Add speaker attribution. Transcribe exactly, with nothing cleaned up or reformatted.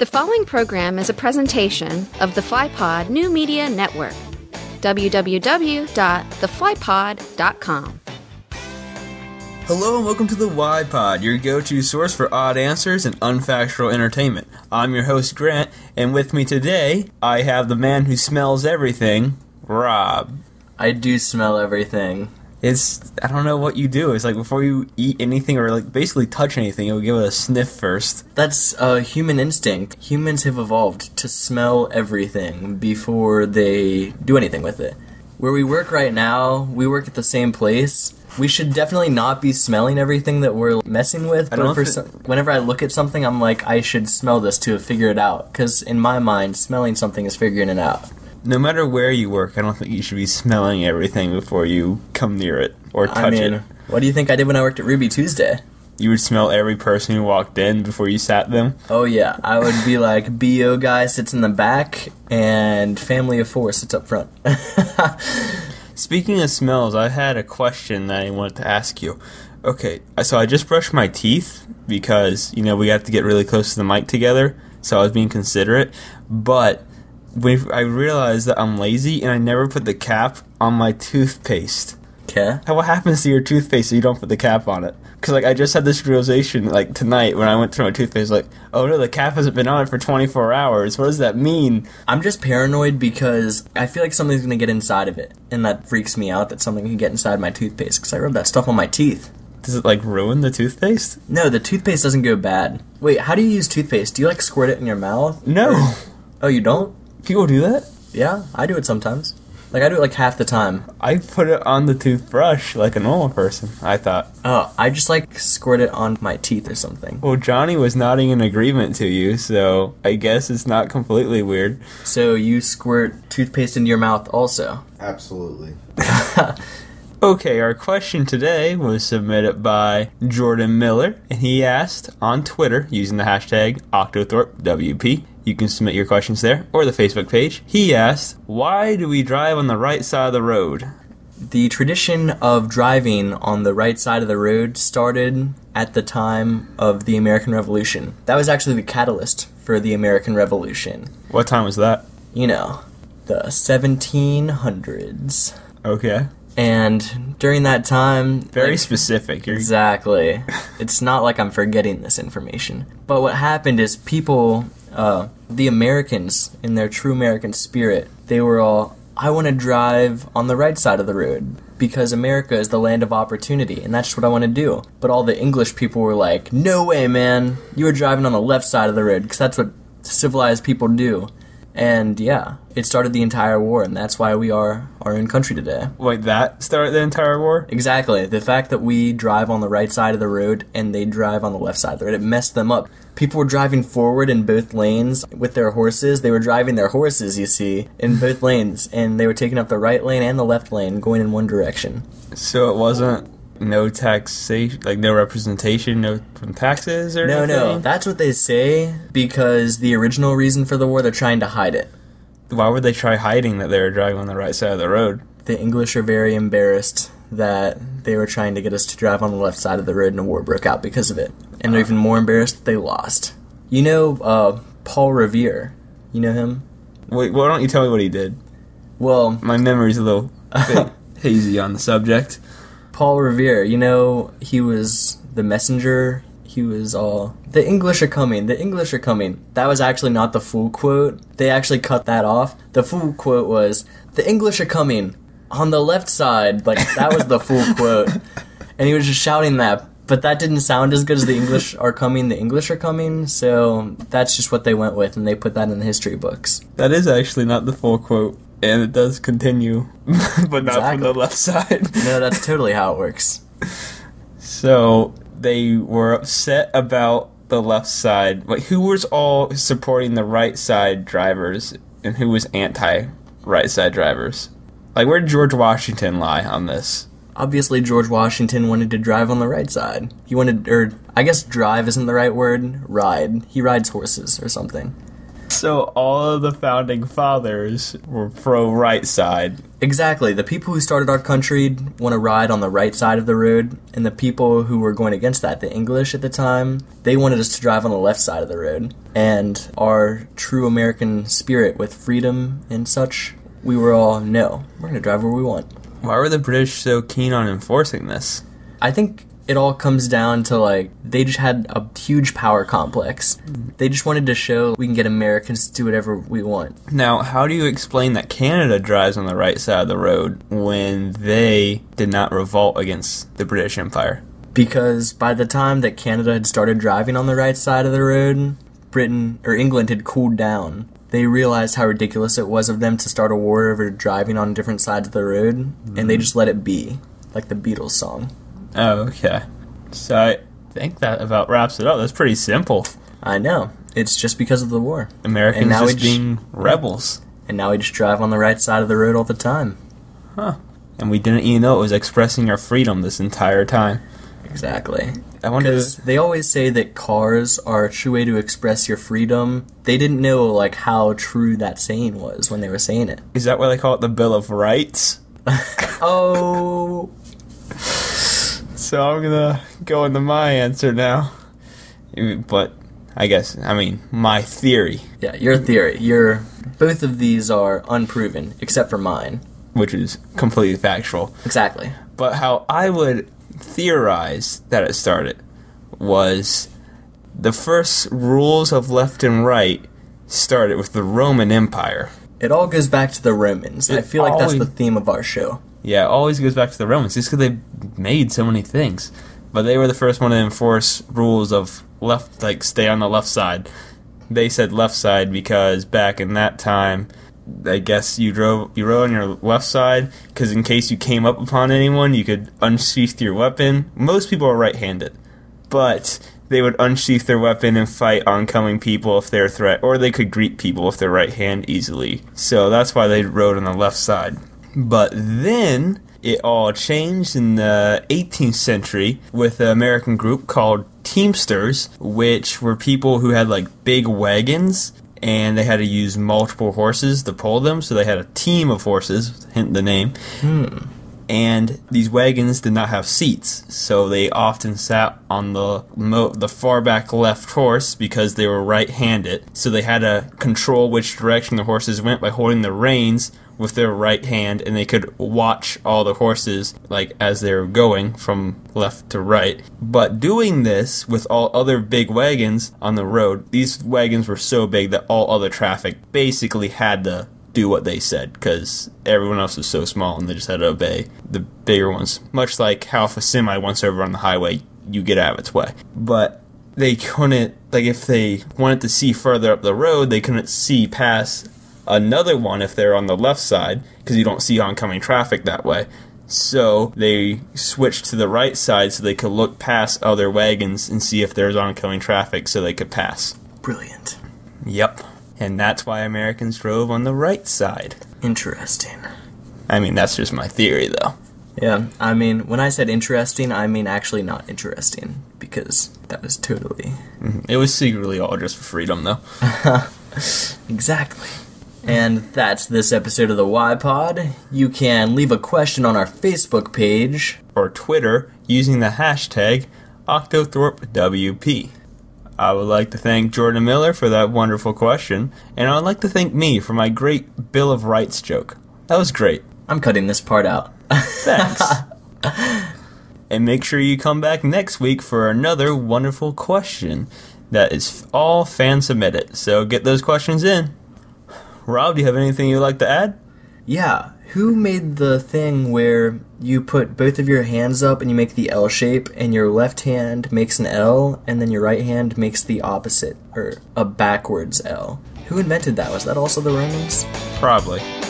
Speaker 1: The following program is a presentation of the FlyPod New Media Network. w w w dot the fly pod dot com.
Speaker 2: Hello and welcome to the Y-Pod, your go-to source for odd answers and unfactual entertainment. I'm your host, Grant, and with me today, I have the man who smells everything, Rob.
Speaker 3: I do smell everything.
Speaker 2: It's, I don't know what you do. It's like before you eat anything or like basically touch anything, you'll give it a sniff first.
Speaker 3: That's a human instinct. Humans have evolved to smell everything before they do anything with it. Where we work right now, we work at the same place. We should definitely not be smelling everything that we're messing with,
Speaker 2: I
Speaker 3: but
Speaker 2: don't
Speaker 3: for
Speaker 2: thi-
Speaker 3: some, whenever I look at something, I'm like, I should smell this to figure it out. Because in my mind, smelling something is figuring it out.
Speaker 2: No matter where you work, I don't think you should be smelling everything before you come near it or touch
Speaker 3: I mean,
Speaker 2: it.
Speaker 3: what do you think I did when I worked at Ruby Tuesday?
Speaker 2: You would smell every person who walked in before you sat them.
Speaker 3: Oh yeah, I would be like, B O guy sits in the back, and family of four sits up front.
Speaker 2: Speaking of smells, I had a question that I wanted to ask you. Okay, so I just brushed my teeth because, you know, we have to get really close to the mic together, so I was being considerate, but when I realized that I'm lazy and I never put the cap on my toothpaste.
Speaker 3: Okay.
Speaker 2: What happens to your toothpaste if you don't put the cap on it? Because, like, I just had this realization, like, tonight when I went through my toothpaste, like, oh no, the cap hasn't been on it for twenty-four hours. What does that mean?
Speaker 3: I'm just paranoid because I feel like something's going to get inside of it, and that freaks me out that something can get inside my toothpaste because I rub that stuff on my teeth.
Speaker 2: Does it, like, ruin the toothpaste?
Speaker 3: No, the toothpaste doesn't go bad. Wait, how do you use toothpaste? Do you, like, squirt it in your mouth?
Speaker 2: No.
Speaker 3: Or... Oh, you don't?
Speaker 2: People do that?
Speaker 3: Yeah, I do it sometimes. Like, I do it, like, half the time.
Speaker 2: I put it on the toothbrush like a normal person, I thought.
Speaker 3: Oh, I just, like, squirt it on my teeth or something.
Speaker 2: Well, Johnny was nodding in agreement to you, so I guess it's not completely weird.
Speaker 3: So you squirt toothpaste into your mouth also?
Speaker 4: Absolutely.
Speaker 2: Okay, our question today was submitted by Jordan Miller, and he asked on Twitter, using the hashtag OctothorpeWP. You can submit your questions there, or the Facebook page. He asked, why do we drive on the right side of the road?
Speaker 3: The tradition of driving on the right side of the road started at the time of the American Revolution. That was actually the catalyst for the American Revolution.
Speaker 2: What time was that?
Speaker 3: You know, the seventeen hundreds.
Speaker 2: Okay.
Speaker 3: And during that time...
Speaker 2: Very
Speaker 3: like,
Speaker 2: specific. You're...
Speaker 3: Exactly. It's not like I'm forgetting this information. But what happened is people... Uh, the Americans, in their true American spirit, they were all, I want to drive on the right side of the road because America is the land of opportunity, and that's just what I want to do. But all the English people were like, no way, man, you were driving on the left side of the road because that's what civilized people do. And yeah, it started the entire war, and that's why we are our own country today.
Speaker 2: Wait, that started the entire war?
Speaker 3: Exactly. The fact that we drive on the right side of the road and they drive on the left side of the road, it messed them up. People were driving forward in both lanes with their horses. They were driving their horses, you see, in both lanes, and they were taking up the right lane and the left lane, going in one direction.
Speaker 2: So it wasn't no taxation, like no representation, no from taxes or
Speaker 3: No,
Speaker 2: anything?
Speaker 3: no, that's what they say because the original reason for the war, they're trying to hide it.
Speaker 2: Why would they try hiding that they were driving on the right side of the road?
Speaker 3: The English are very embarrassed that they were trying to get us to drive on the left side of the road and a war broke out because of it. And they're even more embarrassed that they lost. You know uh, Paul Revere? You know him?
Speaker 2: Wait, why don't you tell me what he did?
Speaker 3: Well...
Speaker 2: My memory's a little bit hazy on the subject.
Speaker 3: Paul Revere, you know, he was the messenger. He was all, the English are coming, the English are coming. That was actually not the full quote. They actually cut that off. The full quote was, the English are coming on the left side. Like, that was the full quote. And he was just shouting that. But that didn't sound as good as the English are coming, the English are coming. So that's just what they went with, and they put that in the history books.
Speaker 2: That is actually not the full quote. And it does continue, but not
Speaker 3: Exactly.
Speaker 2: from the left side.
Speaker 3: No, that's totally how it works.
Speaker 2: So they were upset about the left side. Like, who was all supporting the right side drivers, and who was anti-right side drivers? Like, where did George Washington lie on this?
Speaker 3: Obviously, George Washington wanted to drive on the right side. He wanted, or I guess drive isn't the right word, ride. He rides horses or something.
Speaker 2: So all of the founding fathers were pro right side.
Speaker 3: Exactly. The people who started our country want to ride on the right side of the road, and the people who were going against that, the English at the time, they wanted us to drive on the left side of the road. And our true American spirit with freedom and such, we were all, no, we're going to drive where we want.
Speaker 2: Why were the British so keen on enforcing this?
Speaker 3: I think it all comes down to, like, they just had a huge power complex. They just wanted to show we can get Americans to do whatever we want.
Speaker 2: Now, how do you explain that Canada drives on the right side of the road when they did not revolt against the British Empire?
Speaker 3: Because by the time that Canada had started driving on the right side of the road, Britain, or England had cooled down. They realized how ridiculous it was of them to start a war over driving on different sides of the road, mm-hmm. and they just let it be, like the Beatles song.
Speaker 2: Oh, okay. So I think that about wraps it up. That's pretty simple.
Speaker 3: I know. It's just because of the war.
Speaker 2: Americans
Speaker 3: now
Speaker 2: just being rebels.
Speaker 3: And now we just drive on the right side of the road all the time.
Speaker 2: Huh. And we didn't even know it was expressing our freedom this entire time.
Speaker 3: Exactly.
Speaker 2: I wonder...
Speaker 3: Because they always say that cars are a true way to express your freedom. They didn't know, like, how true that saying was when they were saying it.
Speaker 2: Is that why they call it the Bill of Rights?
Speaker 3: Oh...
Speaker 2: So I'm gonna go into my answer now. But I guess, I mean, my theory.
Speaker 3: Yeah, your theory. Your both of these are unproven, except for mine.
Speaker 2: Which is completely factual.
Speaker 3: Exactly.
Speaker 2: But how I would theorize that it started was the first rules of left and right started with the Roman Empire.
Speaker 3: It all goes back to the Romans.
Speaker 2: It
Speaker 3: I feel like
Speaker 2: always,
Speaker 3: that's the theme of our show.
Speaker 2: Yeah, it always goes back to the Romans, just because they made so many things. But they were the first one to enforce rules of left, like stay on the left side. They said left side because back in that time, I guess you drove you rode on your left side because in case you came up upon anyone, you could unsheath your weapon. Most people are right-handed, but they would unsheath their weapon and fight oncoming people if they're a threat, or they could greet people with their right hand easily. So that's why they rode on the left side. But then it all changed in the eighteenth century with an American group called Teamsters, which were people who had like big wagons and they had to use multiple horses to pull them, so they had a team of horses, hint the name.
Speaker 3: Hmm.
Speaker 2: And these wagons did not have seats, so they often sat on the mo- the far back left horse because they were right-handed. So they had to control which direction the horses went by holding the reins with their right hand, and they could watch all the horses like as they were going from left to right. But doing this with all other big wagons on the road, these wagons were so big that all other traffic basically had to do what they said because everyone else was so small and they just had to obey the bigger ones. Much like how if a semi wants over on the highway, you get out of its way. But they couldn't, like if they wanted to see further up the road, they couldn't see past another one if they're on the left side because you don't see oncoming traffic that way. So they switched to the right side so they could look past other wagons and see if there's oncoming traffic so they could pass.
Speaker 3: Brilliant.
Speaker 2: Yep. And that's why Americans drove on the right side.
Speaker 3: Interesting.
Speaker 2: I mean, that's just my theory, though.
Speaker 3: Yeah, I mean, when I said interesting, I mean actually not interesting, because that was totally...
Speaker 2: Mm-hmm. It was secretly all just for freedom, though.
Speaker 3: Exactly. And that's this episode of the Y-Pod. You can leave a question on our Facebook page.
Speaker 2: Or Twitter, using the hashtag OctothorpeWP. I would like to thank Jordan Miller for that wonderful question, and I would like to thank me for my great Bill of Rights joke. That was great.
Speaker 3: I'm cutting this part out.
Speaker 2: Thanks. And make sure you come back next week for another wonderful question that is all fan-submitted, so get those questions in. Rob, do you have anything you'd like to add?
Speaker 3: Yeah. Who made the thing where you put both of your hands up and you make the L shape, and your left hand makes an L, and then your right hand makes the opposite, or a backwards L? Who invented that? Was that also the Romans?
Speaker 2: Probably.